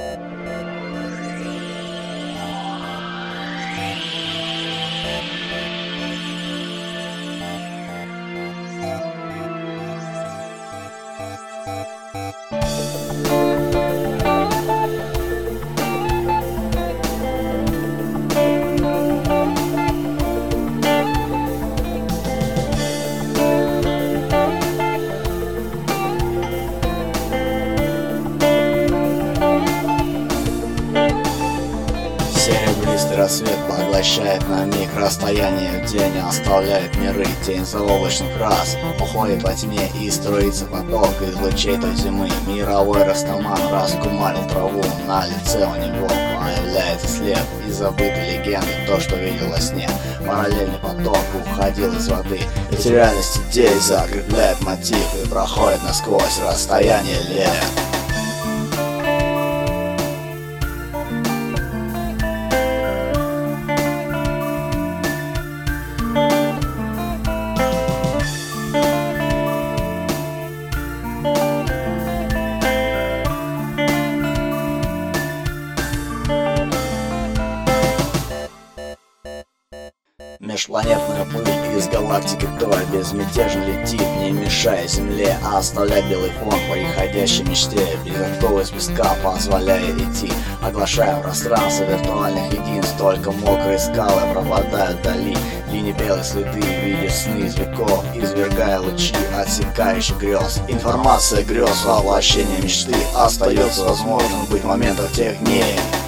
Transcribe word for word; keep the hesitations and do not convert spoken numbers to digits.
Серебристый рассвет поглощает на миг расстояние в день, оставляет миры тень заоблачных рас. Уходит во тьме и струится поток из лучей той зимы. Мировой растаман раскумарил траву, на лице у него появляется след из забытой легенды, то, что видел во сне. Параллельный поток уходил из воды, ведь реальность идей закрепляет мотив и проходит насквозь расстояние лет. Межпланетная пыль из галактики той безмятежно летит, не мешая Земле, а оставляя белый фон приходящей мечте. Безоктовость песка позволяя идти, оглашая пространство виртуальных единств. Только мокрые скалы пропадают вдали, линии белые следы в виде сны из веков, извергая лучи отсекающих грез. Информация грез, воплощение мечты, остается возможным быть в моментах тех дней.